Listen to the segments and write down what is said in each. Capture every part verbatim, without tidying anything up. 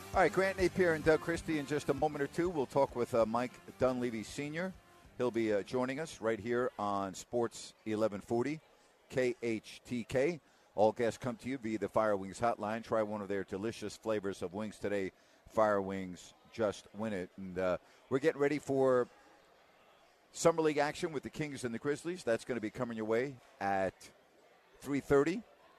All right, Grant Napier and Doug Christie in just a moment or two. We'll talk with uh, Mike Dunleavy Senior He'll be uh, joining us right here on Sports eleven forty, K H T K. All guests come to you via the Fire Wings hotline. Try one of their delicious flavors of wings today. Fire Wings, just win it. And uh, we're getting ready for Summer League action with the Kings and the Grizzlies. That's going to be coming your way at three thirty.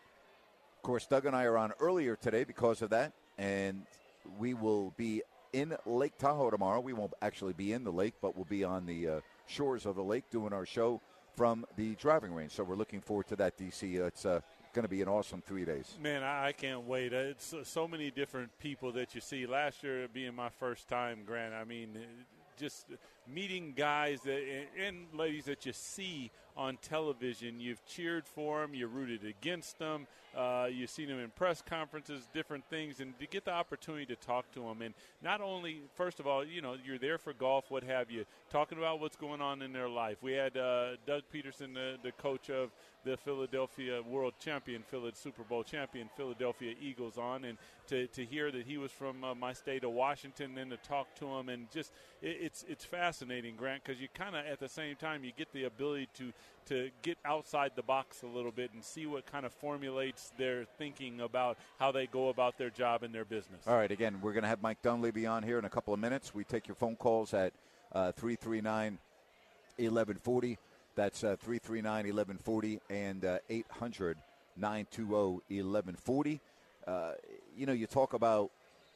Of course, Doug and I are on earlier today because of that. And we will be in Lake Tahoe tomorrow. We won't actually be in the lake, but we'll be on the uh, shores of the lake doing our show from the driving range. So we're looking forward to that, D C. Uh, it's uh, going to be an awesome three days. Man, I can't wait. It's so many different people that you see. Last year being my first time, Grant, I mean, just meeting guys that, and ladies that you see on television. You've cheered for them, you rooted against them, uh, you've seen them in press conferences, different things, and to get the opportunity to talk to them. And not only, first of all, you know, you're there for golf, what have you, talking about what's going on in their life. We had uh, Doug Peterson, the, the coach of the Philadelphia world champion, Philly Super Bowl champion, Philadelphia Eagles on, and to, to hear that he was from uh, my state of Washington, and to talk to him, and just it, it's it's fascinating, Grant, because you kind of at the same time you get the ability to to get outside the box a little bit and see what kind of formulates their thinking about how they go about their job and their business. All right, again, we're going to have Mike Dunleavy on here in a couple of minutes. We take your phone calls at uh, three three nine, eleven forty. That's uh, three three nine, eleven forty and uh, eight hundred, nine two zero, eleven forty. Uh, you know, you talk about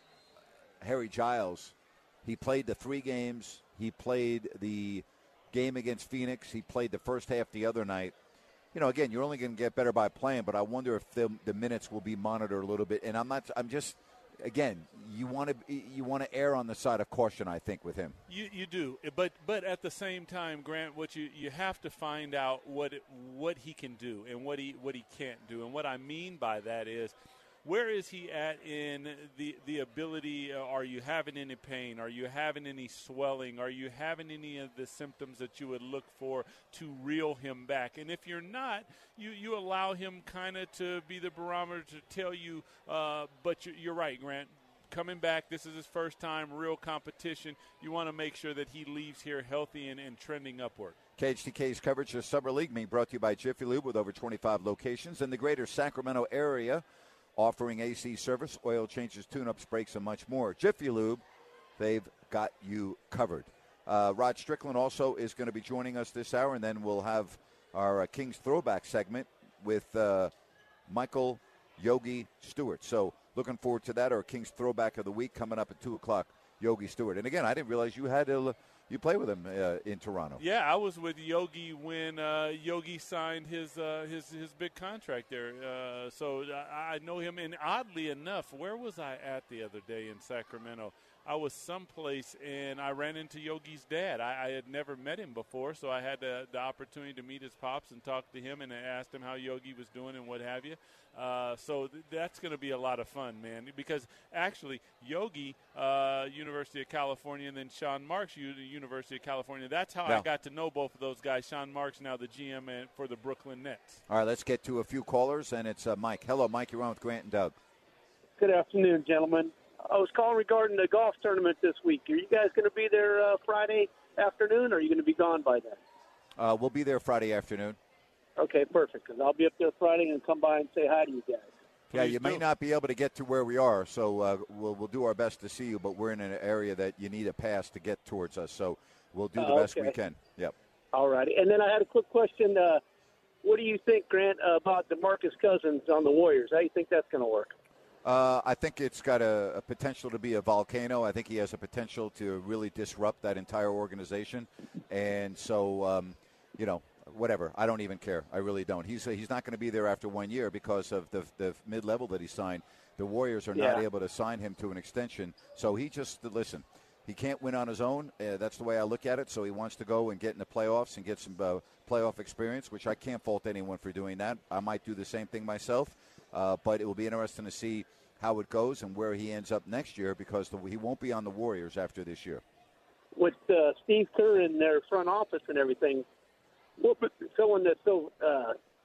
Harry Giles. He played the three games. He played the game against Phoenix. He played the first half the other night. You know, again, you're only going to get better by playing, but I wonder if the, the minutes will be monitored a little bit. And I'm not. I'm just. Again, you want to you want to err on the side of caution, I think, with him. You you do, but but at the same time, Grant, what you, you have to find out what it, what he can do and what he what he can't do, and what I mean by that is, where is he at in the the ability? Uh, are you having any pain? Are you having any swelling? Are you having any of the symptoms that you would look for to reel him back? And if you're not, you, you allow him kind of to be the barometer to tell you. Uh, but you're, you're right, Grant. Coming back, this is his first time, real competition. You want to make sure that he leaves here healthy and, and trending upward. K H T K's coverage of Summer League being brought to you by Jiffy Lube with over twenty-five locations in the greater Sacramento area, offering A C service, oil changes, tune-ups, brakes, and much more. Jiffy Lube, they've got you covered. Uh, Rod Strickland also is going to be joining us this hour, and then we'll have our uh, Kings Throwback segment with uh, Michael Yogi Stewart. So looking forward to that, our Kings Throwback of the Week coming up at two o'clock, Yogi Stewart. And, again, I didn't realize you had to you play with him uh, in Toronto. Yeah, I was with Yogi when uh, Yogi signed his uh, his his big contract there. Uh, so I, I know him. And oddly enough, where was I at the other day in Sacramento? I was someplace, and I ran into Yogi's dad. I, I had never met him before, so I had the, the opportunity to meet his pops and talk to him, and I asked him how Yogi was doing and what have you. Uh, so th- that's going to be a lot of fun, man, because actually Yogi, uh, University of California, and then Sean Marks, U- University of California, that's how yeah. I got to know both of those guys. Sean Marks, now the G M for the Brooklyn Nets. All right, let's get to a few callers, and it's uh, Mike. Hello, Mike. You're on with Grant and Doug. Good afternoon, gentlemen. I was calling regarding the golf tournament this week. Are you guys going to be there uh, Friday afternoon, or are you going to be gone by then? Uh, we'll be there Friday afternoon. Okay, perfect, because I'll be up there Friday and come by and say hi to you guys. Yeah, Please you do. may not be able to get to where we are, so uh, we'll we'll do our best to see you, but we're in an area that you need a pass to get towards us, so we'll do the Uh, best okay. we can. Yep. All righty. And then I had a quick question. Uh, what do you think, Grant, about DeMarcus Cousins on the Warriors? How do you think that's going to work? Uh, I think it's got a, a potential to be a volcano. I think he has a potential to really disrupt that entire organization. And so, um, you know, whatever. I don't even care. I really don't. He's he's not going to be there after one year because of the the mid-level that he signed. The Warriors are not Yeah. able to sign him to an extension. So he just, listen, he can't win on his own. Uh, that's the way I look at it. So he wants to go and get in the playoffs and get some uh, playoff experience, which I can't fault anyone for doing that. I might do the same thing myself. Uh, but it will be interesting to see how it goes and where he ends up next year because the, he won't be on the Warriors after this year. With uh, Steve Kerr in their front office and everything, what, someone that's so uh,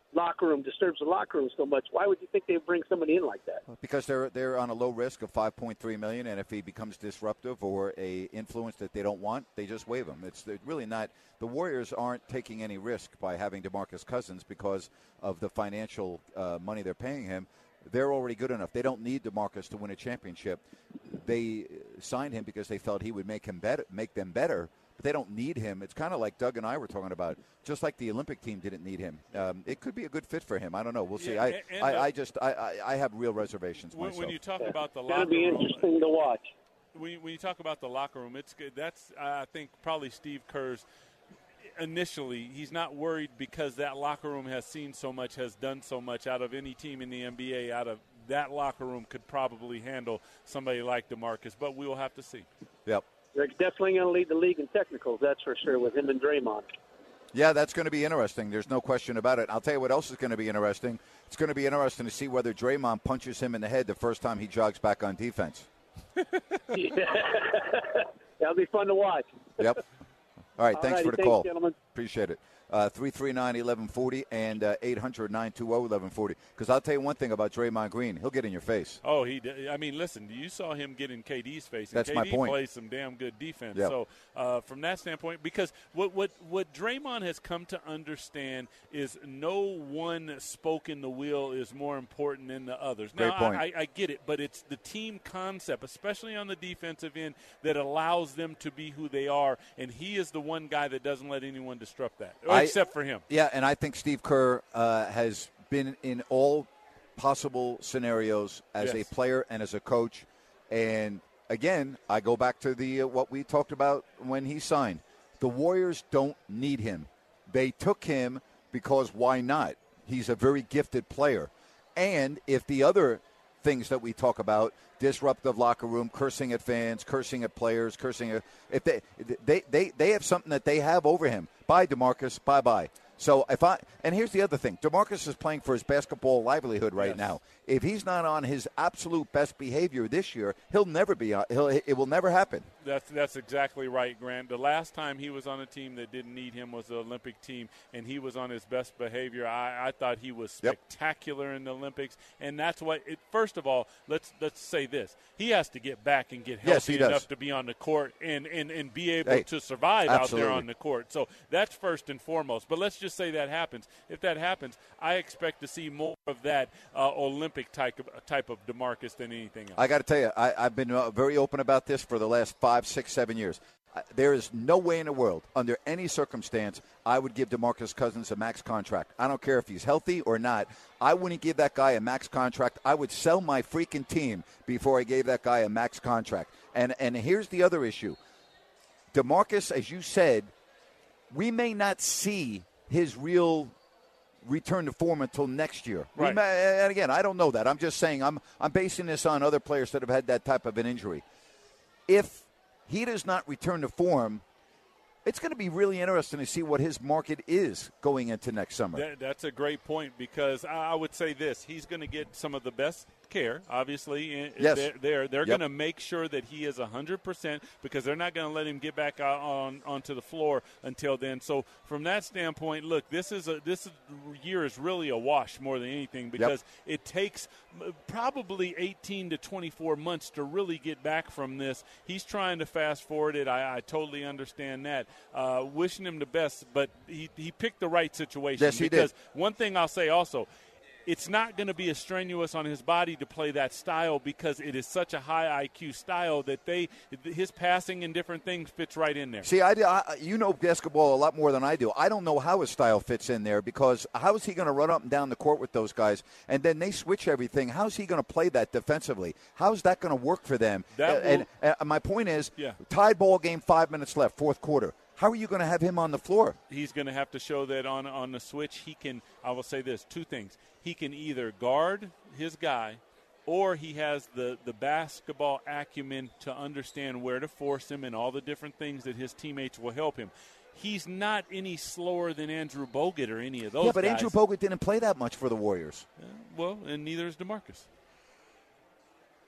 locker room, disturbs the locker room so much. Why would you think they would bring somebody in like that? Because they're they're on a low risk of five point three million dollars, and if he becomes disruptive or a influence that they don't want, they just waive him. It's really not. The Warriors aren't taking any risk by having DeMarcus Cousins because of the financial uh, money they're paying him. They're already good enough. They don't need DeMarcus to win a championship. They signed him because they felt he would make him better, make them better. But they don't need him. It's kind of like Doug and I were talking about. Just like the Olympic team didn't need him. Um, it could be a good fit for him. I don't know. We'll see. Yeah, I, and, I, uh, I just I, I, I have real reservations when, myself. when you talk about the It's going locker to be room, interesting to watch. when you, when you talk about the locker room, it's good. That's I think probably Steve Kerr's. Initially, he's not worried because that locker room has seen so much, has done so much. Out of any team in the N B A, out of that locker room could probably handle somebody like DeMarcus, but we will have to see. Yep. They're definitely going to lead the league in technicals, that's for sure, with him and Draymond. Yeah, that's going to be interesting. There's no question about it. I'll tell you what else is going to be interesting. It's going to be interesting to see whether Draymond punches him in the head the first time he jogs back on defense. Yeah. That'll be fun to watch. Yep. All right, thanks Alrighty, for the thanks, call. gentlemen. Appreciate it. Uh, three three nine, eleven forty and uh, eight hundred, nine two zero, eleven forty. Because I'll tell you one thing about Draymond Green. He'll get in your face. Oh, he did. I mean, listen, you saw him get in K D's face. And That's K D my point. plays some damn good defense. Yep. So uh, from that standpoint, because what, what, what Draymond has come to understand is no one spoke in the wheel is more important than the others. Great now, point. I, I get it, but it's the team concept, especially on the defensive end, that allows them to be who they are, and he is the one guy that doesn't let anyone disrupt that, I- except for him. Yeah, and I think Steve Kerr uh, has been in all possible scenarios as Yes. a player and as a coach. And again, I go back to the uh, what we talked about when he signed. The Warriors don't need him. They took him because why not? He's a very gifted player. And if the other things that we talk about, disruptive locker room, cursing at fans, cursing at players, cursing at, if they they they they have something that they have over him. Bye, DeMarcus. Bye bye. So if I and here's the other thing, DeMarcus is playing for his basketball livelihood right Yes. now. If he's not on his absolute best behavior this year, he'll never be. on- He'll it will never happen. That's that's exactly right, Grant. The last time he was on a team that didn't need him was the Olympic team, and he was on his best behavior. I, I thought he was Yep. spectacular in the Olympics, and that's what. It, first of all, let's let's say this: he has to get back and get Yes, he healthy does. enough to be on the court and and, and be able Hey, to survive absolutely. out there on the court. So that's first and foremost. But let's just say that happens. If that happens, I expect to see more of that uh, Olympic type of, type of DeMarcus than anything else. I got to tell you, I, I've been uh, very open about this for the last five, six, seven years. Uh, there is no way in the world, under any circumstance, I would give DeMarcus Cousins a max contract. I don't care if he's healthy or not. I wouldn't give that guy a max contract. I would sell my freaking team before I gave that guy a max contract. And and here's the other issue. DeMarcus, as you said, we may not see his real return to form until next year. We Right. may- and again, I don't know that. I'm just saying I'm I'm basing this on other players that have had that type of an injury. If he does not return to form, it's going to be really interesting to see what his market is going into next summer. That, that's a great point because I I would say this: he's going to get some of the best care. Obviously, and Yes. they're they're, they're Yep. going to make sure that he is a hundred percent because they're not going to let him get back out on onto the floor until then. So from that standpoint, look, this is a this year is really a wash more than anything because it takes m- probably eighteen to twenty-four months to really get back from this. He's trying to fast forward it. I, I totally understand that. Uh, wishing him the best, but he he picked the right situation. Yes, he did. because one thing I'll say also, it's not going to be as strenuous on his body to play that style because it is such a high I Q style that they his passing and different things fits right in there. See, I, I, you know basketball a lot more than I do. I don't know how his style fits in there because how is he going to run up and down the court with those guys? And then they switch everything. How is he going to play that defensively? How is that going to work for them? That and, will- and uh, my point is, Yeah. tied ball game, five minutes left, fourth quarter. How are you going to have him on the floor? He's going to have to show that on on the switch he can. I will say this: two things. He can either guard his guy, or he has the the basketball acumen to understand where to force him and all the different things that his teammates will help him. He's not any slower than Andrew Bogut or any of those yeah, but guys. Andrew Bogut didn't play that much for the Warriors. Uh, well, and neither is DeMarcus.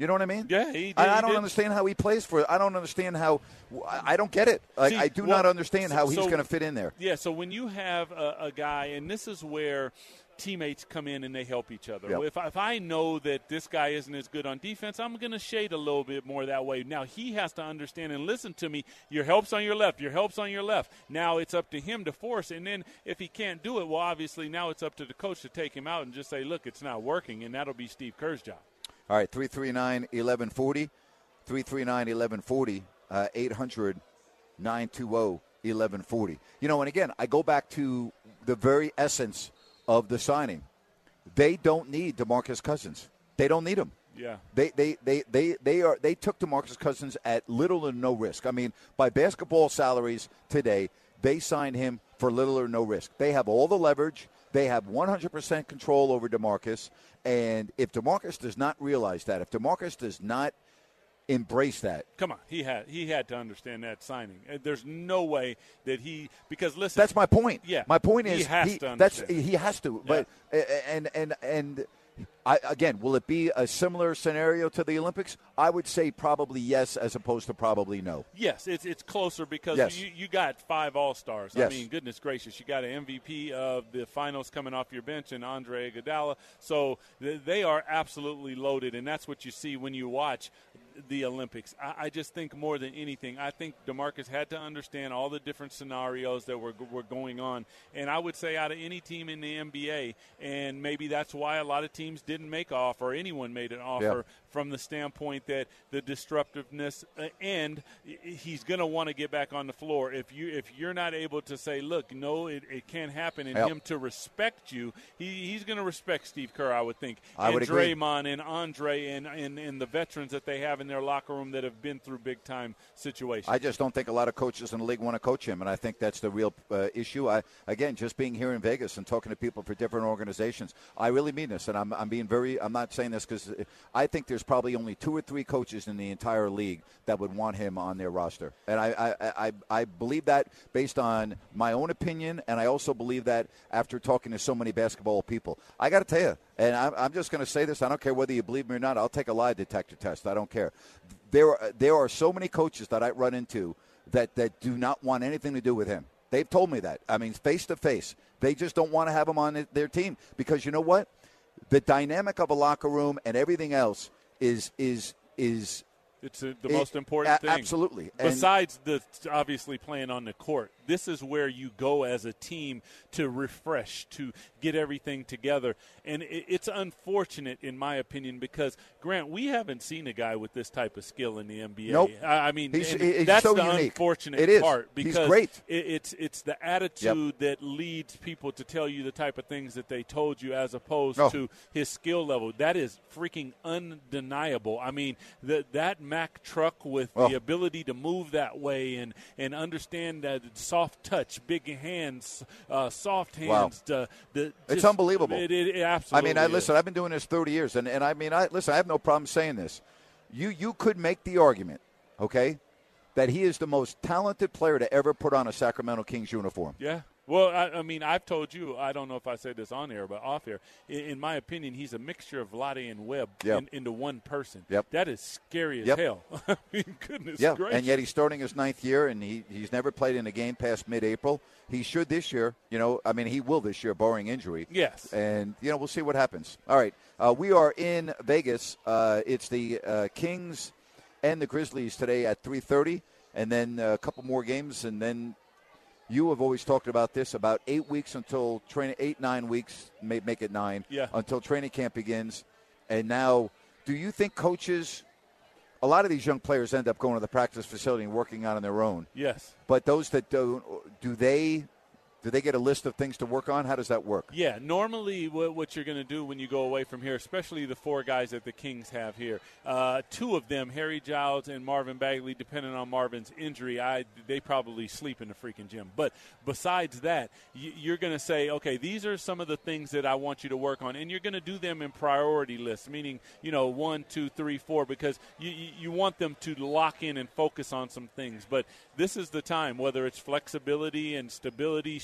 You know what I mean? Yeah, he did. I, I he don't did. understand how he plays for it. I don't understand how – I don't get it. Like, See, I do well, not understand so, how he's so, going to fit in there. Yeah, so when you have a, a guy, and this is where teammates come in and they help each other. Yep. If, I, if I know that this guy isn't as good on defense, I'm going to shade a little bit more that way. Now, he has to understand and listen to me. Your help's on your left. Your help's on your left. Now it's up to him to force. And then if he can't do it, well, obviously now it's up to the coach to take him out and just say, look, it's not working, and that'll be Steve Kerr's job. All right, three three nine, eleven forty, three three nine, eleven forty, uh, eight hundred, nine two zero, eleven forty. You know, and again, I go back to the very essence of the signing. They don't need DeMarcus Cousins. They don't need him. Yeah. They they, they, they they are they took DeMarcus Cousins at little or no risk. I mean, by basketball salaries today, they signed him for little or no risk. They have all the leverage. They have one hundred percent control over DeMarcus. And if DeMarcus does not realize that, if DeMarcus does not embrace that. Come on, he had he had to understand that signing. There's no way that he because listen. That's my point. Yeah, my point is he has he, to understand. That's he has to. Yeah. But and and and I, again, will it be a similar scenario to the Olympics? I would say probably yes, as opposed to probably no. Yes, it's it's closer because yes. you, you got five All-Stars. Yes. I mean, goodness gracious, you got an M V P of the finals coming off your bench in Andre Iguodala. So th- they are absolutely loaded, and that's what you see when you watch the Olympics. I, I just think more than anything, I think DeMarcus had to understand all the different scenarios that were were going on. And I would say out of any team in the N B A, and maybe that's why a lot of teams didn't make offer, or anyone made an offer yeah. from the standpoint that the disruptiveness uh, and he's going to want to get back on the floor. If you if you're not able to say, look, no, it, it can't happen, and yep. him to respect you, he, he's going to respect Steve Kerr, I would think. I and would agree. Draymond and Andre and, and, and the veterans that they have in their locker room that have been through big-time situations. I just don't think a lot of coaches in the league want to coach him, and I think that's the real uh, issue. I Again, just being here in Vegas and talking to people for different organizations, I really mean this, and I'm, I'm being very – I'm not saying this because I think there's probably only two or three coaches in the entire league that would want him on their roster. And I, I, I, I believe that based on my own opinion, and I also believe that after talking to so many basketball people. I got to tell you, and I'm, I'm just going to say this, I don't care whether you believe me or not, I'll take a lie detector test. I don't care. There are, there are so many coaches that I run into that, that do not want anything to do with him. They've told me that. I mean, face to face. They just don't want to have him on their team because you know what? The dynamic of a locker room and everything else is is is it's a, the it, most important a- thing. Absolutely. Besides the obviously playing on the court, this is where you go as a team to refresh, to get everything together. And it, it's unfortunate, in my opinion, because, Grant, we haven't seen a guy with this type of skill in the N B A. Nope. I, I mean, he's, and he's that's so the unique. unfortunate it is. part. Because he's great. It, it's, it's the attitude yep. that leads people to tell you the type of things that they told you as opposed oh. to his skill level. That is freaking undeniable. I mean, the, that Mack truck with oh. the ability to move that way and, and understand that soft touch, big hands, uh, soft hands. Wow. Uh, the, just, it's unbelievable. It, it, it absolutely I mean, I, is. listen, I've been doing this thirty years, and, and I mean, I listen, I have no problem saying this. You you could make the argument, okay, that he is the most talented player to ever put on a Sacramento Kings uniform. Yeah. Well, I, I mean, I've told you, I don't know if I said this on air, but off air, in, in my opinion, he's a mixture of Vlade and Webb yep. in, into one person. Yep. That is scary as yep. hell. I mean, goodness yeah. gracious. And yet he's starting his ninth year, and he, he's never played in a game past mid-April. He should this year. You know, I mean, he will this year, barring injury. Yes. And, you know, we'll see what happens. All right. Uh, we are in Vegas. Uh, it's the uh, Kings and the Grizzlies today at three thirty, and then a couple more games, and then you have always talked about this, about eight weeks until training, eight, nine weeks, may make it nine, yeah. until training camp begins. And now, do you think coaches, a lot of these young players end up going to the practice facility and working out on their own? Yes. But those that don't, do they do they get a list of things to work on? How does that work? Yeah, normally what, what you're going to do when you go away from here, especially the four guys that the Kings have here, uh, two of them, Harry Giles and Marvin Bagley, depending on Marvin's injury, I they probably sleep in the freaking gym. But besides that, you, you're going to say, okay, these are some of the things that I want you to work on, and you're going to do them in priority lists, meaning, you know, one, two, three, four, because you, you, you want them to lock in and focus on some things. But this is the time, whether it's flexibility and stability,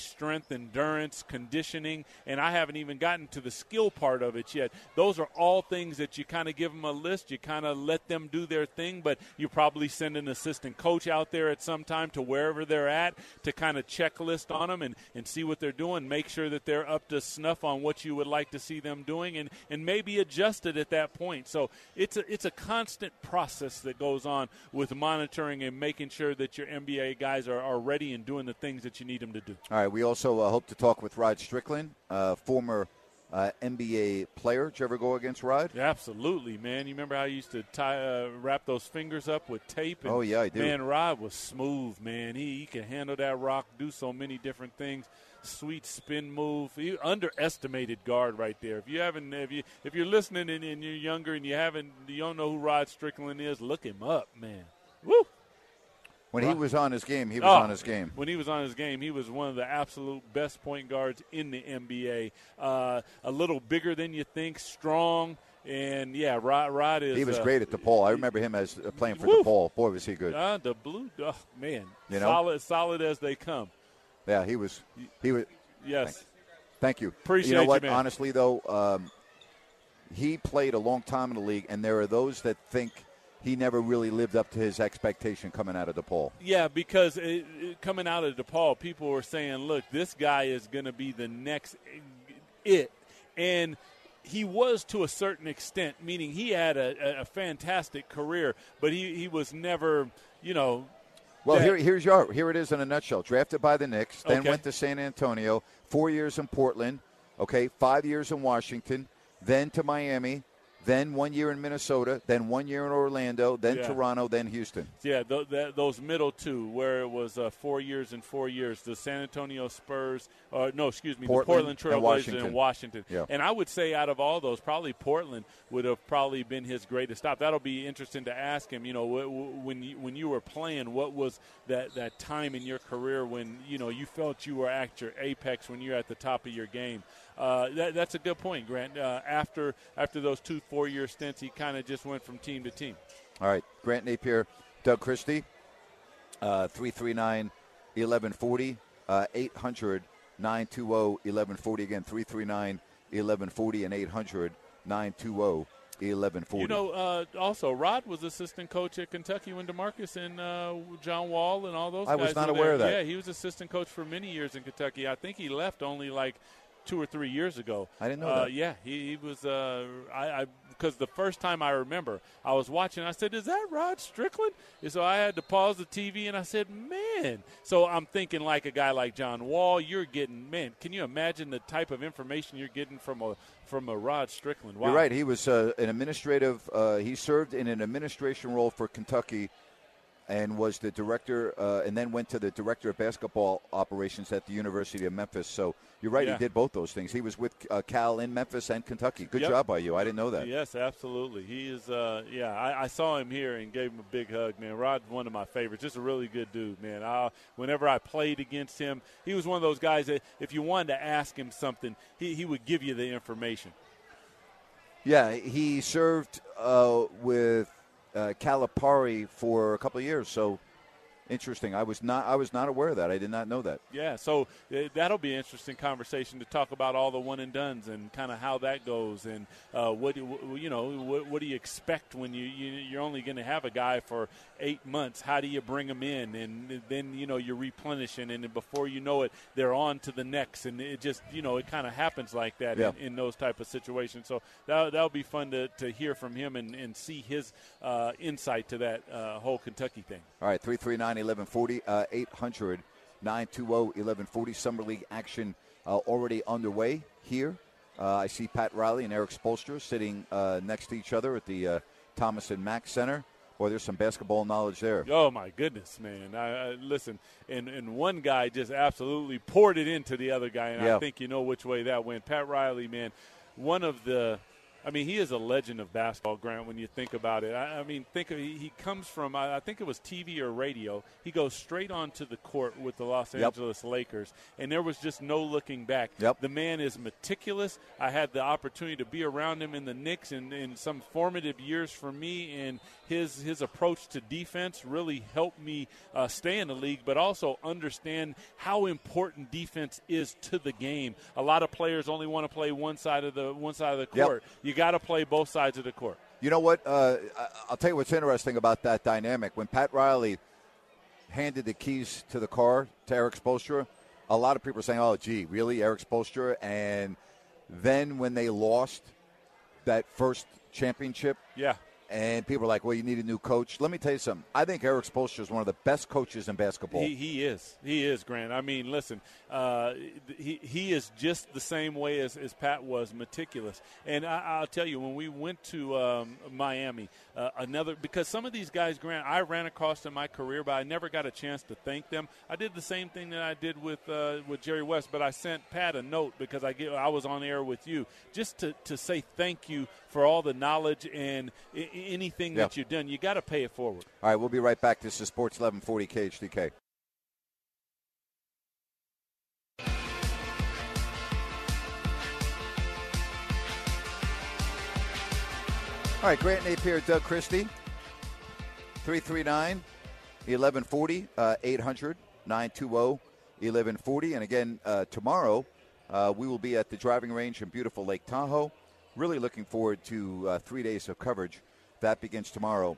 strength, endurance, conditioning, and I haven't even gotten to the skill part of it yet. Those are all things that you kind of give them a list. You kind of let them do their thing, but you probably send an assistant coach out there at some time to wherever they're at to kind of checklist on them and, and see what they're doing, make sure that they're up to snuff on what you would like to see them doing, and, and maybe adjust it at that point. So it's a, it's a constant process that goes on with monitoring and making sure that your N B A guys are, are ready and doing the things that you need them to do. All right, we also uh, hope to talk with Rod Strickland, uh, former uh, N B A player. Did you ever go against Rod? Yeah, absolutely, man. You remember how you used to tie, uh, wrap those fingers up with tape? And, oh, yeah, I do. Man, Rod was smooth, man. He, he could handle that rock, do so many different things. Sweet spin move. He underestimated guard right there. If you haven't, if you if you're listening and, and you're younger and you haven't, you don't know who Rod Strickland is, look him up, man. Woo! When he was on his game, he was oh, on his game. When he was on his game, he was one of the absolute best point guards in the N B A. Uh, a little bigger than you think, strong, and yeah, Rod, Rod is. He was uh, great at DePaul. I remember him as uh, playing for woo. DePaul. Boy, was he good. Uh, the blue, oh, man, you know? solid, solid as they come. Yeah, he was. He was. Yes. Thank, thank you. Appreciate you know what? you, man. Honestly, though, um, he played a long time in the league, and there are those that think he never really lived up to his expectation coming out of DePaul. Yeah, because it, it, coming out of DePaul, people were saying, look, this guy is going to be the next it. And he was to a certain extent, meaning he had a, a fantastic career, but he, he was never, you know. Well, that, here, here's your, here it is in a nutshell. Drafted by the Knicks, then okay. went to San Antonio, four years in Portland, okay, five years in Washington, then to Miami, then one year in Minnesota, then one year in Orlando, then yeah. Toronto, then Houston. Yeah, th- th- those middle two, where it was uh, four years and four years, the San Antonio Spurs, uh, no, excuse me, Portland, the Portland Trail and Blazers Washington. and Washington. Yeah. And I would say out of all those, probably Portland would have probably been his greatest stop. That'll be interesting to ask him, you know, w- w- when you, when you were playing, what was that, that time in your career when, you know, you felt you were at your apex, when you're at the top of your game? Uh, that, that's a good point, Grant. Uh, after after those two four-year stints, he kind of just went from team to team. All right, Grant Napier, Doug Christie, uh, three three nine, eleven forty, uh, eight hundred, nine two zero, eleven forty. Again, three three nine, eleven forty and eight hundred, nine two zero, eleven forty. You know, uh, also, Rod was assistant coach at Kentucky when DeMarcus and uh, John Wall and all those I guys was not were aware there. of that. Yeah, he was assistant coach for many years in Kentucky. I think he left only like two or three years ago. I didn't know uh, that. Yeah, he, he was. Uh, I, I because the first time I remember, I was watching. I said, "Is that Rod Strickland?" And so I had to pause the T V, and I said, "Man!" So I'm thinking like a guy like John Wall. You're getting, man. Can you imagine the type of information you're getting from a from a Rod Strickland? Wow. You're right. He was uh, an administrative. Uh, he served in an administration role for Kentucky, and was the director, uh, and then went to the director of basketball operations at the University of Memphis. So you're right, yeah. he did both those things. He was with uh, Cal in Memphis and Kentucky. Good yep. job by you. I didn't know that. Yes, absolutely. He is, uh, yeah, I, I saw him here and gave him a big hug, man. Rod's one of my favorites. Just a really good dude, man. I, whenever I played against him, he was one of those guys that if you wanted to ask him something, he, he would give you the information. Yeah, he served uh, with uh, Calipari for a couple of years, so interesting. I was not I was not aware of that. I did not know that. Yeah, so uh, that'll be an interesting conversation to talk about all the one and dones and kind of how that goes, and uh, what do, you know what, what do you expect when you, you you're only going to have a guy for eight months? How do you bring them in, and then you know you're replenishing, and then before you know it, they're on to the next, and it just you know it kind of happens like that yeah. in, in those type of situations. So that that'll be fun to, to hear from him and, and see his uh, insight to that uh, whole Kentucky thing. All right, three three nine, eleven forty, uh, eight hundred, nine two zero, eleven forty. Summer League action uh, already underway here. Uh, I see Pat Riley and Eric Spoelstra sitting uh, next to each other at the uh, Thomas and Mack Center. Boy, there's some basketball knowledge there. Oh, my goodness, man. I, I Listen, and, and one guy just absolutely poured it into the other guy, and yeah. I think you know which way that went. Pat Riley, man, one of the – I mean, he is a legend of basketball, Grant, when you think about it. I, I mean, think of, he comes from, I, I think it was T V or radio. He goes straight onto the court with the Los Yep. Angeles Lakers, and there was just no looking back. Yep. The man is meticulous. I had the opportunity to be around him in the Knicks in, in some formative years for me, and his his approach to defense really helped me uh, stay in the league, but also understand how important defense is to the game. A lot of players only want to play one side of the one side of the court. Yep. You got to play both sides of the court. You know what? Uh, I'll tell you what's interesting about that dynamic. When Pat Riley handed the keys to the car to Eric Spoelstra, a lot of people were saying, oh, gee, really, Eric Spoelstra? And then when they lost that first championship, Yeah. and people are like, well, you need a new coach. Let me tell you something. I think Eric Spoelstra is one of the best coaches in basketball. He, he is. He is, Grant. I mean, listen, uh, he he is just the same way as, as Pat was, meticulous. And I, I'll tell you, when we went to um, Miami, uh, another – because some of these guys, Grant, I ran across in my career, but I never got a chance to thank them. I did the same thing that I did with uh, with Jerry West, but I sent Pat a note because I get, I was on air with you just to, to say thank you for all the knowledge and I- anything Yeah. that you've done. You got to pay it forward. All right, we'll be right back. This is Sports eleven forty K H D K. All right, Grant Napier, Doug Christie, three three nine, eleven forty, uh, eight hundred, nine two zero, eleven forty. And again, uh, tomorrow uh, we will be at the driving range in beautiful Lake Tahoe. Really looking forward to uh, three days of coverage. That begins tomorrow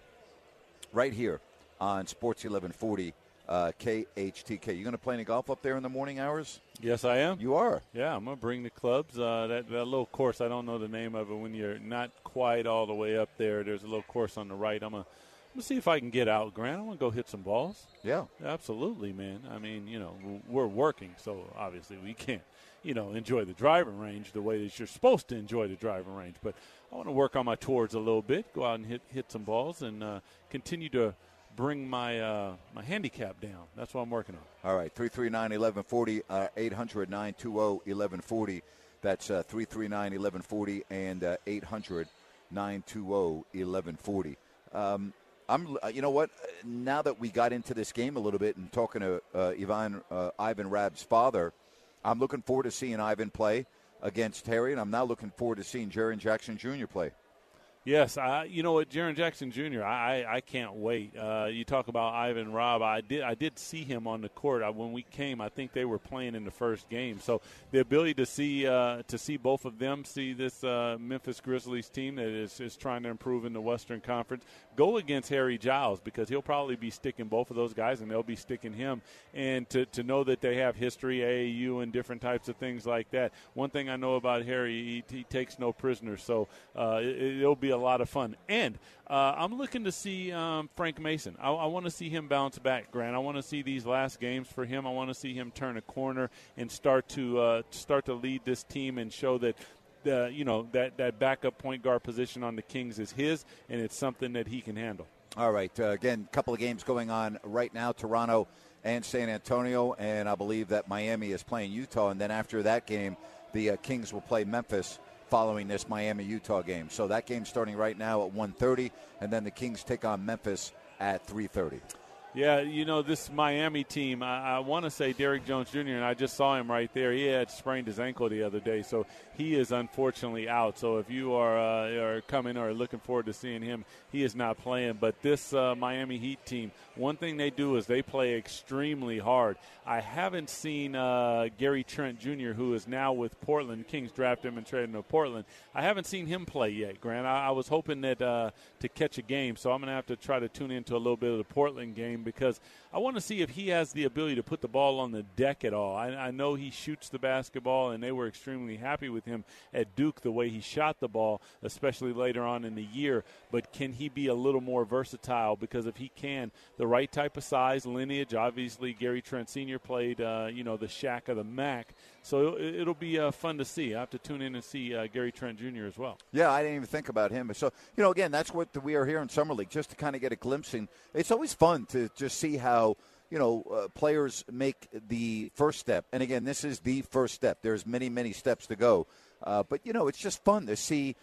right here on Sports eleven forty uh, K H T K. You going to play any golf up there in the morning hours? Yes, I am. You are. Yeah, I'm going to bring the clubs. Uh, that, that little course, I don't know the name of it. When you're not quite all the way up there, there's a little course on the right. I'm going to see if I can get out, Grant. I want to go hit some balls. Yeah. Absolutely, man. I mean, you know, we're working, so obviously we can't, you know, enjoy the driving range the way that you're supposed to enjoy the driving range. But I want to work on my tours a little bit, go out and hit hit some balls, and uh, continue to bring my uh, my handicap down. That's what I'm working on. All right, three three nine, eleven forty, uh, eight hundred, nine two zero, eleven forty. That's uh, three three nine, eleven forty and uh, eight hundred, nine two zero, eleven forty. Um, I'm, you know what? Now that we got into this game a little bit and talking to uh, Ivan uh, Ivan Rab's father, I'm looking forward to seeing Ivan play against Harry, and I'm now looking forward to seeing Jaren Jackson Junior play. Yes, I, you know what, Jaren Jackson Junior, I, I, I can't wait. Uh, you talk about Ivan Rabb. I did I did see him on the court I, when we came. I think they were playing in the first game. So the ability to see uh, to see both of them, see this uh, Memphis Grizzlies team that is, is trying to improve in the Western Conference, go against Harry Giles, because he'll probably be sticking both of those guys, and they'll be sticking him. And to, to know that they have history, A A U, and different types of things like that. One thing I know about Harry, he, he takes no prisoners. So uh, it, it'll be a lot of fun. And uh, I'm looking to see um, Frank Mason. I, I want to see him bounce back, Grant. I want to see these last games for him. I want to see him turn a corner and start to uh, start to lead this team and show that the you know that, that backup point guard position on the Kings is his, and it's something that he can handle. All right. Uh, again, a couple of games going on right now, Toronto and San Antonio, and I believe that Miami is playing Utah. And then after that game, the uh, Kings will play Memphis following this Miami-Utah game. So that game's starting right now at one thirty, and then the Kings take on Memphis at three thirty. Yeah, you know, this Miami team, I, I want to say Derrick Jones Junior, and I just saw him right there. He had sprained his ankle the other day, so he is unfortunately out. So if you are, uh, are coming or looking forward to seeing him, he is not playing. But this uh, Miami Heat team, one thing they do is they play extremely hard. I haven't seen uh, Gary Trent Junior, who is now with Portland. Kings drafted him and traded him to Portland. I haven't seen him play yet, Grant. I, I was hoping that uh, to catch a game, so I'm going to have to try to tune into a little bit of the Portland game, because I want to see if he has the ability to put the ball on the deck at all. I, I know he shoots the basketball, and they were extremely happy with him at Duke, the way he shot the ball, especially later on in the year. But can he be a little more versatile? Because if he can, the right type of size, lineage, obviously Gary Trent Senior played, uh, you know, the Shaq of the Mac. So it, it'll be uh, fun to see. I have to tune in and see uh, Gary Trent Junior as well. Yeah, I didn't even think about him. So, you know, again, that's what we are here in Summer League, just to kind of get a glimpse. And it's always fun to just see how, you know, uh, players make the first step. And, again, this is the first step. There's many, many steps to go. Uh, but, you know, it's just fun to see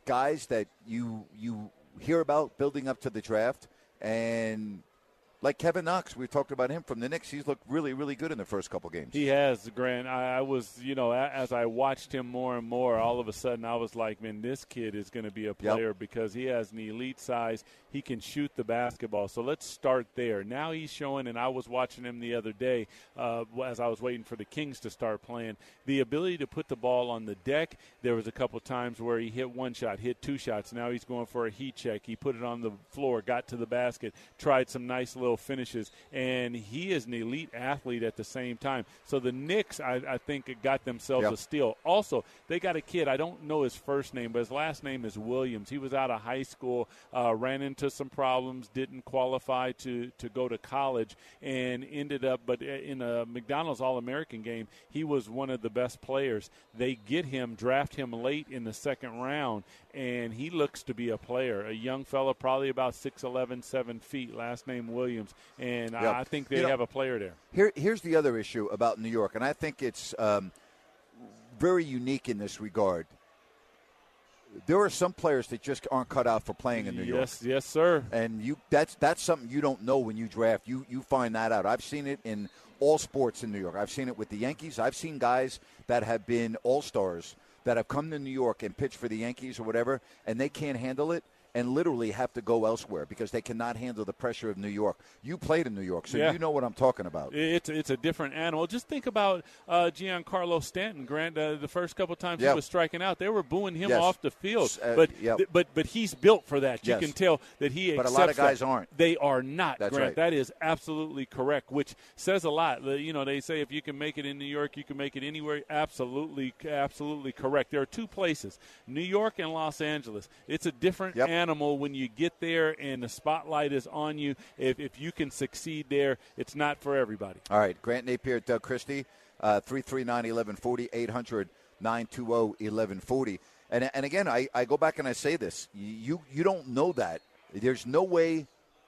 guys that you you hear about building up to the draft, and like Kevin Knox, we've talked about him from the Knicks. He's looked really, really good in the first couple games. He has, Grant. I, I was, you know, as I watched him more and more, all of a sudden I was like, man, this kid is going to be a player yep. because he has an elite size. He can shoot the basketball. So let's start there. Now he's showing, and I was watching him the other day uh, as I was waiting for the Kings to start playing, the ability to put the ball on the deck. There was a couple times where he hit one shot, hit two shots. Now he's going for a heat check. He put it on the floor, got to the basket, tried some nice little finishes, and he is an elite athlete at the same time. So the Knicks, I, I think, got themselves yep. a steal. Also, they got a kid. I don't know his first name, but his last name is Williams. He was out of high school, uh, ran into some problems, didn't qualify to, to go to college, and ended up, but in a McDonald's All-American game, he was one of the best players. They get him, draft him late in the second round, and he looks to be a player. A young fella, probably about six eleven, seven feet, last name Williams, and yep. I think they you know, have a player there. Here, here's the other issue about New York, and I think it's um, very unique in this regard. There are some players that just aren't cut out for playing in New York. Yes, yes, sir. And you that's that's something you don't know when you draft. You you find that out. I've seen it in all sports in New York. I've seen it with the Yankees. I've seen guys that have been all-stars that have come to New York and pitched for the Yankees or whatever, and they can't handle it and literally have to go elsewhere because they cannot handle the pressure of New York. You played in New York, so yeah. you know what I'm talking about. It's it's a different animal. Just think about uh, Giancarlo Stanton, Grant. Uh, the first couple times yep. he was striking out, they were booing him yes. off the field. Uh, but yep. th- but but he's built for that. You yes. can tell that he But accepts a lot of guys that. aren't. They are not, That's Grant. right. That is absolutely correct, which says a lot. You know, they say if you can make it in New York, you can make it anywhere. Absolutely, absolutely correct. There are two places, New York and Los Angeles. It's a different yep. animal when you get there and the spotlight is on you. If, if you can succeed there, it's not for everybody. All right, Grant Napier, Doug Christie, uh, three three nine, one one four zero, eight hundred, nine two zero, one one four zero. And, and again, I, I go back and I say this. You, you don't know that. There's no way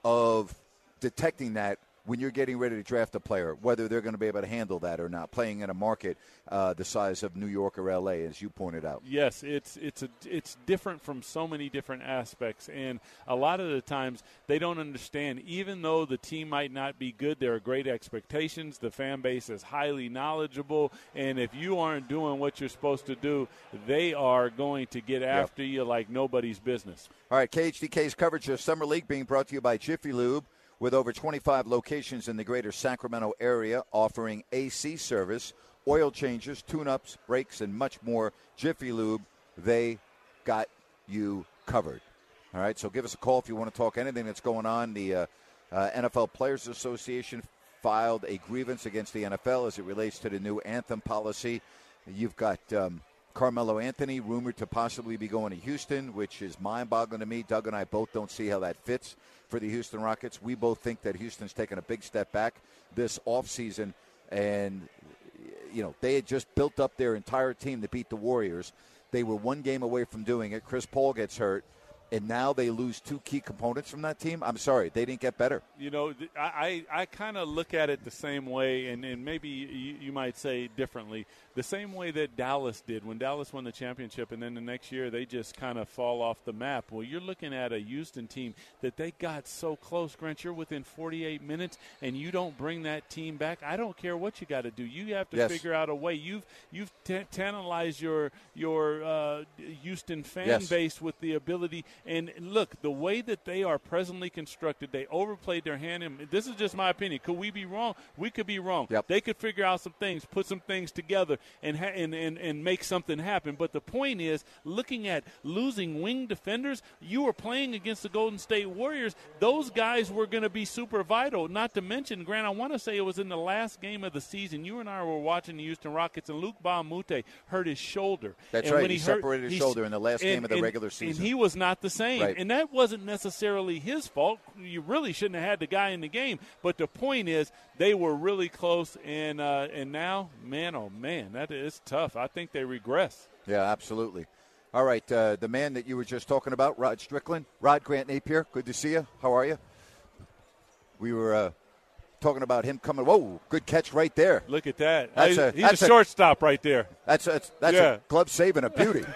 of detecting that when you're getting ready to draft a player, whether they're going to be able to handle that or not, playing in a market uh, the size of New York or L A, as you pointed out. Yes, it's it's a, it's different from so many different aspects, and a lot of the times they don't understand. Even though the team might not be good, there are great expectations. The fan base is highly knowledgeable, and if you aren't doing what you're supposed to do, they are going to get after yep. you like nobody's business. All right, K H T K's coverage of Summer League being brought to you by Jiffy Lube. With over twenty-five locations in the greater Sacramento area offering A C service, oil changes, tune-ups, brakes, and much more, Jiffy Lube, they got you covered. All right, so give us a call if you want to talk anything that's going on. The uh, uh, N F L Players Association filed a grievance against the N F L as it relates to the new anthem policy. You've got um, Carmelo Anthony rumored to possibly be going to Houston, which is mind-boggling to me. Doug and I both don't see how that fits for the Houston Rockets. We both think that Houston's taken a big step back this offseason, and, you know, they had just built up their entire team to beat the Warriors. They were one game away from doing it. Chris Paul gets hurt, and now they lose two key components from that team. I'm sorry, they didn't get better. You know, I, I, I kind of look at it the same way, and, and maybe you, you might say differently, the same way that Dallas did when Dallas won the championship, and then the next year they just kind of fall off the map. Well, you're looking at a Houston team that they got so close. Grant, you're within forty-eight minutes, and you don't bring that team back. I don't care what you got to do. You have to yes. figure out a way. You've you've t- tantalized your your uh, Houston fan yes. base with the ability. And look, the way that they are presently constructed, they overplayed their hand. In, this is just my opinion. Could we be wrong? We could be wrong. Yep. They could figure out some things, put some things together, and, ha- and and and make something happen. But the point is, looking at losing wing defenders, you were playing against the Golden State Warriors. Those guys were going to be super vital. Not to mention, Grant, I want to say it was in the last game of the season. You and I were watching the Houston Rockets, and Luc Mbah a Moute hurt his shoulder. That's and right. When he, he separated hurt, his shoulder in the last and, game of the and, regular season. And he was not the same. Right. And that wasn't necessarily his fault. You really shouldn't have had the guy in the game. But the point is, they were really close, and uh, and now, man, oh, man, that is tough. I think they regress. Yeah, absolutely. All right, uh, the man that you were just talking about, Rod Strickland. Rod, Grant Napier, good to see you. How are you? We were uh, talking about him coming. Whoa, good catch right there. Look at that. That's he's a, he's that's a shortstop right there. That's a, that's Yeah. a glove save and a beauty.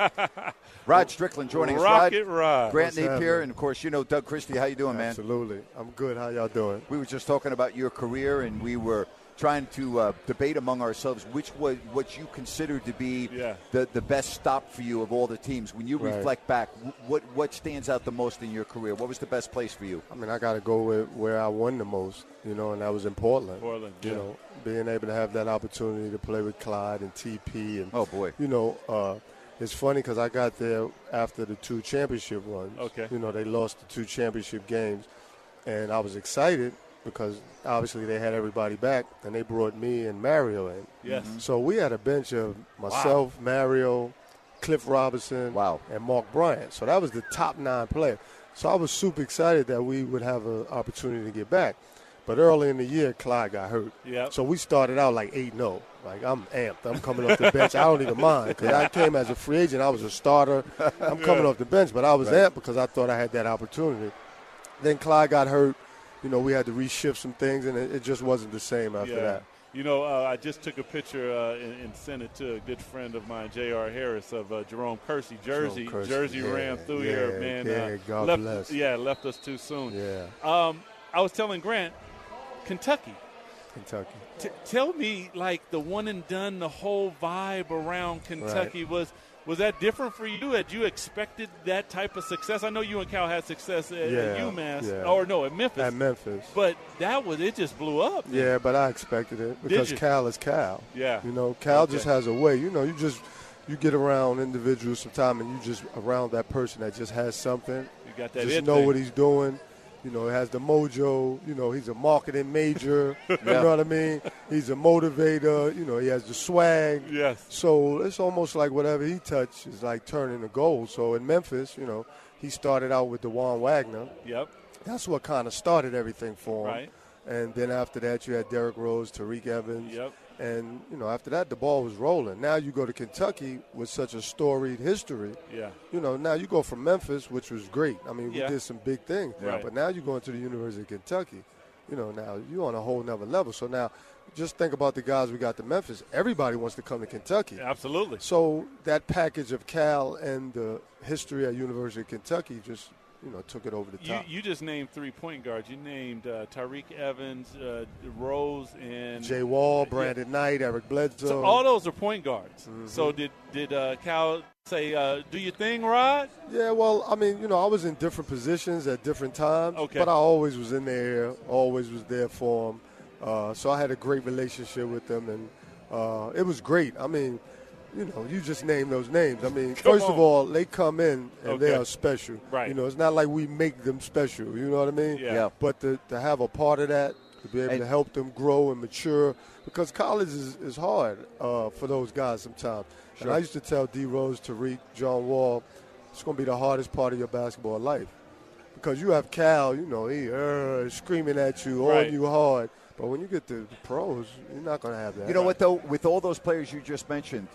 Rod Strickland joining Rocket us. Rod, Rod. Grant What's Napier, happening? and of course you know Doug Christie. How you doing, man? Absolutely. I'm good. How y'all doing? We were just talking about your career, and we were trying to uh, debate among ourselves which was what you consider to be Yeah. the, the best stop for you of all the teams. When you Right. reflect back, wh- what what stands out the most in your career? What was the best place for you? I mean, I got to go with where I won the most, you know, and that was in Portland. Portland, You yeah. know, being able to have that opportunity to play with Clyde and T P. And, Oh, boy. you know, uh, it's funny because I got there after the two championship runs. Okay. You know, they lost the two championship games. And I was excited because obviously they had everybody back, and they brought me and Mario in. Yes. So we had a bench of myself, Mario, Cliff Robinson, Wow. and Mark Bryant. So that was the top nine players. So I was super excited that we would have an opportunity to get back. But early in the year, Clyde got hurt. Yep. So we started out like eight and oh. Like, I'm amped. I'm coming off the bench. I don't even mind because I came as a free agent. I was a starter. I'm coming Yeah. off the bench, but I was Right. amped because I thought I had that opportunity. Then Clyde got hurt. You know, we had to reshift some things, and it, it just wasn't the same after Yeah. that. You know, uh, I just took a picture uh, and, and sent it to a good friend of mine, J R. Harris of uh, Jerome Kersey. Jersey, Jerome Kersey, Jersey yeah, ran through yeah, here, man. yeah, uh, God left, bless. Yeah, left us too soon. Yeah, Um, I was telling Grant, Kentucky. Kentucky. T- tell me, like the one and done, the whole vibe around Kentucky was. Was that different for you? Had you expected that type of success? I know you and Cal had success at, Yeah, at UMass, yeah. or no, at Memphis. At Memphis. But that was it. Just blew up. Yeah, but I expected it because you? Cal is Cal. Yeah. You know, Cal Okay. just has a way. You know, you just you get around individuals sometimes, and you just around that person that just has something. You got that. Just it know thing. what he's doing. You know, he has the mojo. You know, he's a marketing major. You Yeah. know what I mean? He's a motivator. You know, he has the swag. Yes. So it's almost like whatever he touches is like turning to gold. So in Memphis, you know, he started out with DeJuan Wagner. Yep. That's what kind of started everything for him. Right. And then after that, you had Derrick Rose, Tariq Evans. Yep. And, you know, after that, the ball was rolling. Now you go to Kentucky with such a storied history. Yeah. You know, now you go from Memphis, which was great. I mean, Yeah. we did some big things. Right. But now you're going to the University of Kentucky. You know, now you're on a whole nother level. So now just think about the guys we got to Memphis. Everybody wants to come to Kentucky. Absolutely. So that package of Cal and the history at University of Kentucky just, you know, took it over the You, top. you just named three point guards. You named uh, Tariq Evans, uh, Rose, and Jay Wall, Brandon Knight, Eric Bledsoe. So all those are point guards. Mm-hmm. So did did uh, Cal say, uh, "Do your thing, Rod"? Yeah, well, I mean, you know, I was in different positions at different times, Okay. but I always was in there, always was there for them. Uh, so I had a great relationship with them, and uh, it was great. I mean, you know, you just name those names. I mean, Come first on. of all, they come in and they Okay. are special. Right. You know, it's not like we make them special. You know what I mean? Yeah. Yeah. But to, to have a part of that, to be able And- to help them grow and mature, because college is, is hard uh, for those guys sometimes. And Sure. I used to tell D. Rose, Tariq, John Wall, it's going to be the hardest part of your basketball life. Because you have Cal, you know, he uh, screaming at you, Right. on you hard. But when you get to the pros, you're not going to have that. You know what, though? With all those players you just mentioned,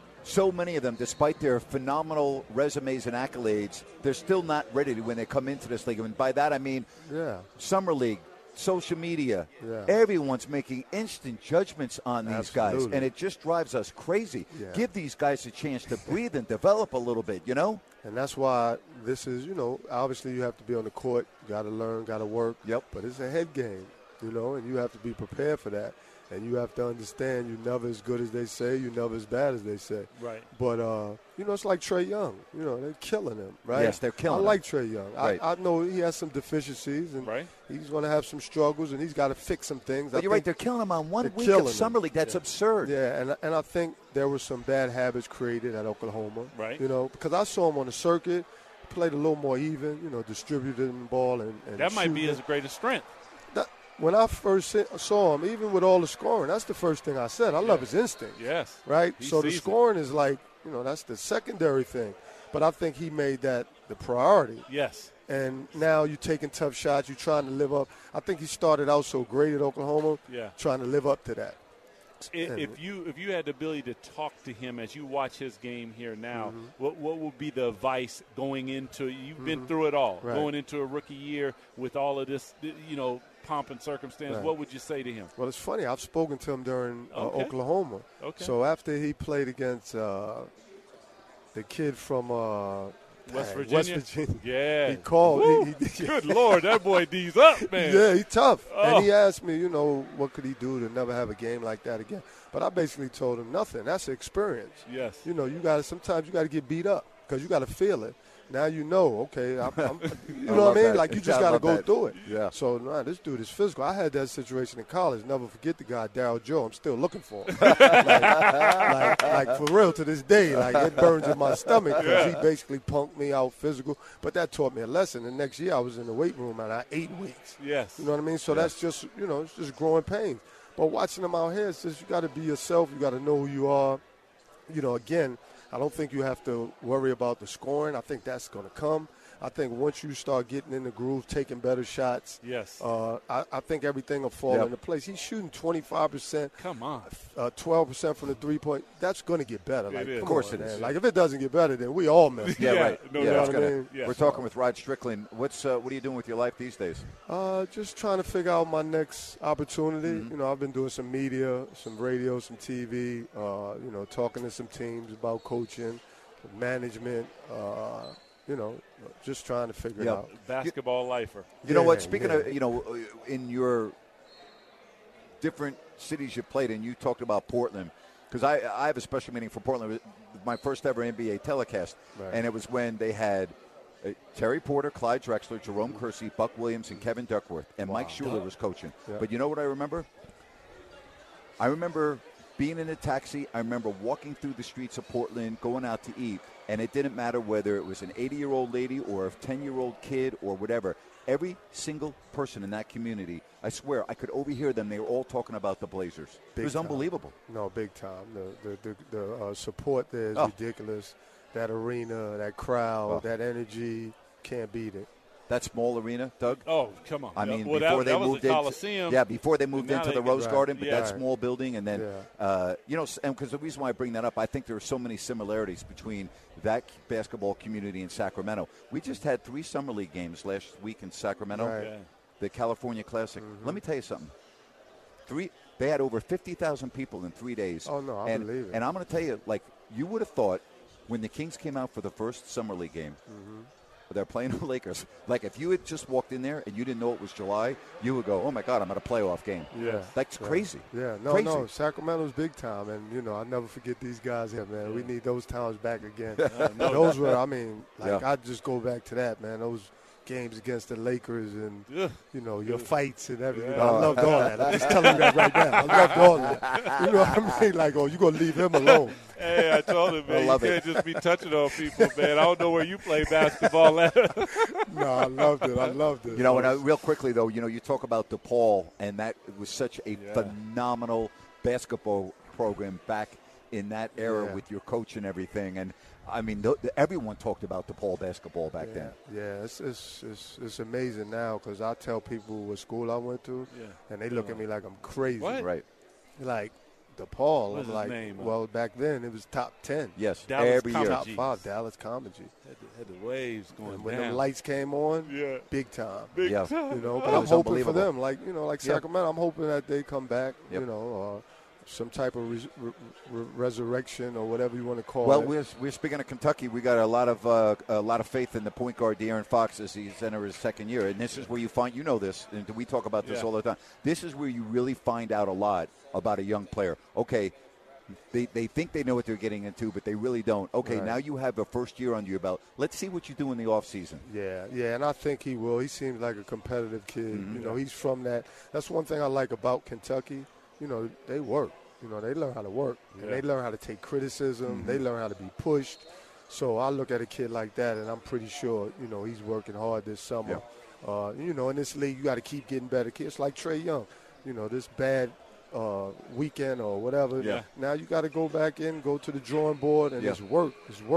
so many of them, despite their phenomenal resumes and accolades, they're still not ready to when they come into this league. And by that, I mean Yeah. summer league, social media. Yeah. Everyone's making instant judgments on these guys, Absolutely. and it just drives us crazy. Yeah. Give these guys a chance to breathe and develop a little bit, you know? And that's why this is, you know, obviously you have to be on the court. You got to learn, got to work. Yep. But it's a head game, you know, and you have to be prepared for that. And you have to understand you're never as good as they say, you're never as bad as they say. Right. But, uh, you know, it's like Trae Young. You know, they're killing him, right? Yes, they're killing I him. like Trae Young. Right. I, I know he has some deficiencies, and Right. he's going to have some struggles, and he's got to fix some things. But I you're right, think- they're killing him on one they're week killing of summer him. league. That's Yeah. absurd. Yeah, and and I think there were some bad habits created at Oklahoma. Right. You know, because I saw him on the circuit, played a little more even, you know, distributed the ball and, and That might be shooting. his greatest strength. That- when I first se- saw him, even with all the scoring, that's the first thing I said. I love Yeah. his instinct. Yes. Right? He So the sees it. scoring is like, you know, that's the secondary thing. But I think he made that the priority. Yes. And now you're taking tough shots. You're trying to live up. I think he started out so great at Oklahoma, Yeah. trying to live up to that. If, if you if you had the ability to talk to him as you watch his game here now, mm-hmm. what what would be the advice going into? You've mm-hmm. been through it all, right. going into a rookie year with all of this, you know, pomp and circumstance. Right. What would you say to him? Well, it's funny. I've spoken to him during uh, okay. Oklahoma. Okay. So after he played against uh, the kid from uh, West dang, Virginia. West Virginia, Yeah. he called. He, he, Good Lord, that boy D's up, man. Yeah, he's tough. Oh. And he asked me, you know, what could he do to never have a game like that again? But I basically told him nothing. That's an experience. Yes. You know, you got to sometimes you got to get beat up because you got to feel it. Now you know, okay, I'm, I'm, you know what I mean? That. Like you just I got to love go that. through it. Yeah. So, nah, this dude is physical. I had that situation in college. Never forget the guy, Daryl Joe. I'm still looking for him. like, like, like, for real to this day, like it burns in my stomach because Yeah. he basically punked me out physical. But that taught me a lesson. The next year I was in the weight room and I eight weeks. Yes. You know what I mean? So that's just, you know, it's just growing pains. But watching them out here, it's just you got to be yourself. You got to know who you are. You know, again, I don't think you have to worry about the scoring. I think that's going to come. I think once you start getting in the groove, taking better shots, Yes. uh, I, I think everything will fall Yep. into place. He's shooting twenty-five percent, Come on. uh, twelve percent from the three-point. That's going to get better. It Like, is. come Of course on, it is. man. Like, if it doesn't get better, then we all miss. Yeah, Yeah, right. no yeah, doubt. it's gonna- You know what I mean? Yeah. We're talking with Rod Strickland. What's uh, what are you doing with your life these days? Uh, just trying to figure out my next opportunity. Mm-hmm. You know, I've been doing some media, some radio, some T V, uh, you know, talking to some teams about coaching, management, uh, you know, just trying to figure Yeah. it out. Basketball lifer. You know what? Yeah, Speaking yeah. of, you know, in your different cities you played in, you talked about Portland because I, I have a special meaning for Portland. It was my first ever N B A telecast, Right. and it was when they had uh, Terry Porter, Clyde Drexler, Jerome Kersey, Buck Williams, and Kevin Duckworth, and Mike Schuler was coaching. Yeah. But you know what I remember? I remember being in a taxi. I remember walking through the streets of Portland, going out to eat, and it didn't matter whether it was an eighty-year-old lady or a ten-year-old kid or whatever. Every single person in that community, I swear, I could overhear them. They were all talking about the Blazers. Big it was time. unbelievable. No, big time. The the the, the uh, support there is Oh. ridiculous. That arena, that crowd, Oh. that energy, can't beat it. That small arena, Doug. Oh, come on. I mean, well, before that, they that was moved the into Coliseum. yeah, before they moved Now into they the get- Rose Right. Garden, but Yeah. that small building, and then Yeah. uh, you know, and because the reason why I bring that up, I think there are so many similarities between that basketball community and Sacramento. We just had three summer league games last week in Sacramento, Right. Yeah. the California Classic. Mm-hmm. Let me tell you something. Three, they had over fifty thousand people in three days. Oh, no, I and, believe it. And I'm going to tell you, like you would have thought when the Kings came out for the first summer league game. Mm-hmm. They're playing the Lakers. Like, if you had just walked in there and you didn't know it was July, you would go, oh, my God, I'm at a playoff game. Yeah. That's Yeah. crazy. Yeah, no, Crazy. no. Sacramento's big time, and you know I never forget these guys here, man. We need those towns back again. no those were, I mean, like Yeah. I just go back to that, man. Those games against the Lakers and Ugh. you know your fights and everything. Yeah. I loved all that. I'm just telling you that right now. I loved all that. You know what I mean? Like, oh, you gonna leave him alone? Hey, I told him, man, you love can't just be touching on people, man. I don't know where you play basketball at. No, I loved it. I loved it. You know, and uh, real quickly, though, you know, you talk about DePaul, and that was such a Yeah. phenomenal basketball program back in that era Yeah. with your coach and everything. And, I mean, th- everyone talked about DePaul basketball back yeah, then. yeah, it's it's it's, it's amazing now because I tell people what school I went to, Yeah. and they look at me like I'm crazy. What? Right. Like DePaul, What's I'm his like, name? well, back then it was top ten. Yes, Dallas every year. Comedy. Top Jeez. five, Dallas Comedy. Had the, had the waves going And when down. the lights came on, Yeah. big time. Big Yeah. time. You know, but It I'm was hoping for unbelievable. them, like you know, like Yeah. Sacramento. I'm hoping that they come back. Yep. You know, uh, some type of res- re- re- resurrection or whatever you want to call Well, it. we're, we're speaking of Kentucky. We got a lot of uh, a lot of faith in the point guard De'Aaron Fox as he's entering his second year, and this is where you find you know this, and we talk about this Yeah. all the time. This is where you really find out a lot about a young player. Okay, they they think they know what they're getting into, but they really don't. Okay, Right. now you have a first year under your belt. Let's see what you do in the off season. Yeah, yeah, and I think he will. He seems like a competitive kid. Mm-hmm. You know, he's from that. That's one thing I like about Kentucky. You know, they work. You know, they learn how to work. And Yeah. they learn how to take criticism. Mm-hmm. They learn how to be pushed. So I look at a kid like that, and I'm pretty sure, you know, he's working hard this summer. Uh, you know, in this league, you got to keep getting better. Kids like Trey Young, you know, this bad uh, weekend or whatever. Yeah. Now you got to go back in, go to the drawing board, and Yeah. it's work. It's work.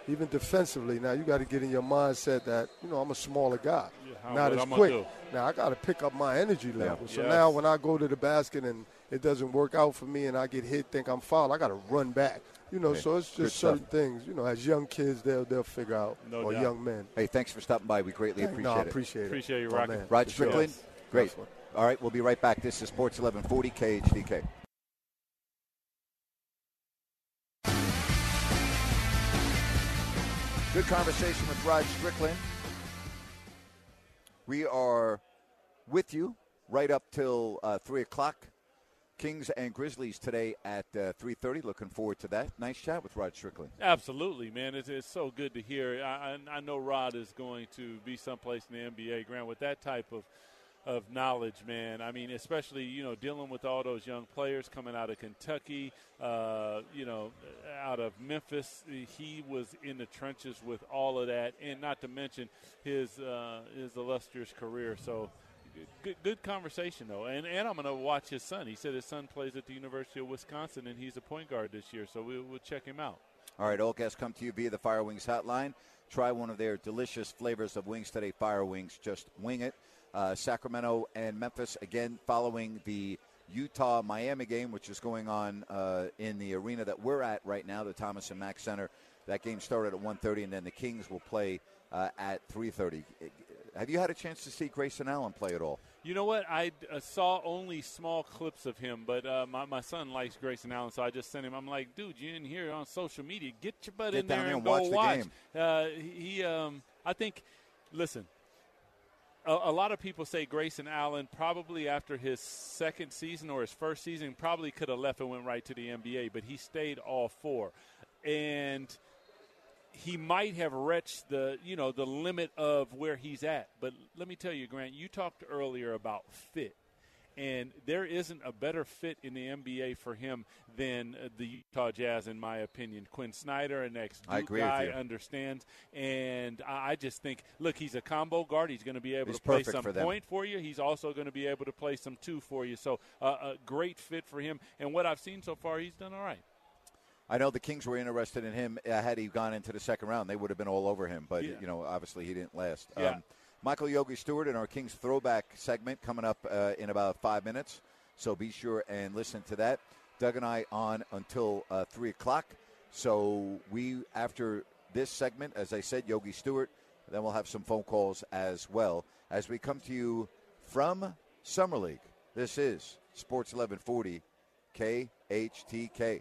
even defensively. Now you got to get in your mindset that, you know, I'm a smaller guy, Yeah, not what as I'm gonna quick. do. Now I got to pick up my energy level. Yeah. So Yes. now when I go to the basket and it doesn't work out for me and I get hit, think I'm fouled, I got to run back. You know, Okay. so it's Good just stuff. certain things. You know, as young kids, they'll they'll figure out, No or doubt. young men. Hey, thanks for stopping by. We greatly No, appreciate I it. appreciate it. Appreciate you, My Rocky. man. Rod For sure. Strickland, Yes. great. Nice one. All right, we'll be right back. This is Sports eleven forty K H D K. Good conversation with Rod Strickland. We are with you right up till uh, three o'clock. Kings and Grizzlies today at uh, three thirty. Looking forward to that. Nice chat with Rod Strickland. Absolutely, man. It's, it's so good to hear. I, I, I know Rod is going to be someplace in the N B A, Grant, with that type of of knowledge, man. I mean, especially, you know, dealing with all those young players coming out of Kentucky, uh, you know, out of Memphis. He was in the trenches with all of that, and not to mention his uh, his illustrious career. So good, good conversation, though. And, and I'm going to watch his son. He said his son plays at the University of Wisconsin, and he's a point guard this year, so we'll, we'll check him out. All right, all guests come to you via the Fire Wings hotline. Try one of their delicious flavors of wings today, Fire Wings. Just wing it. Uh, Sacramento and Memphis, again, following the Utah-Miami game, which is going on uh, in the arena that we're at right now, the Thomas and Mack Center. That game started at one thirty, and then the Kings will play uh, at three thirty. Have you had a chance to see Grayson Allen play at all? You know what? I uh, saw only small clips of him, but uh, my, my son likes Grayson Allen, so I just sent him. I'm like, dude, you in here on social media. Get your butt Get in there down and, here and go watch the watch. game. Uh, he, um, I think, listen, a, a lot of people say Grayson Allen probably after his second season or his first season probably could have left and went right to the N B A, but he stayed all four. And he might have reached the, you know, the limit of where he's at. But let me tell you, Grant, you talked earlier about fit. And there isn't a better fit in the N B A for him than uh, the Utah Jazz, in my opinion. Quinn Snyder, an ex-Duke guy, understands. And I, I just think, look, he's a combo guard. He's going to be able He's to play perfect some for them. point for you. He's also going to be able to play some two for you. So uh, a great fit for him. And what I've seen so far, he's done all right. I know the Kings were interested in him. Uh, had he gone into the second round, they would have been all over him. But, Yeah. you know, obviously he didn't last. Yeah. Um, Michael Yogi Stewart in our Kings Throwback segment coming up uh, in about five minutes. So be sure and listen to that. Doug and I on until uh, three o'clock. So we, after this segment, as I said, Yogi Stewart, then we'll have some phone calls as well as we come to you from Summer League. This is Sports eleven forty K H T K.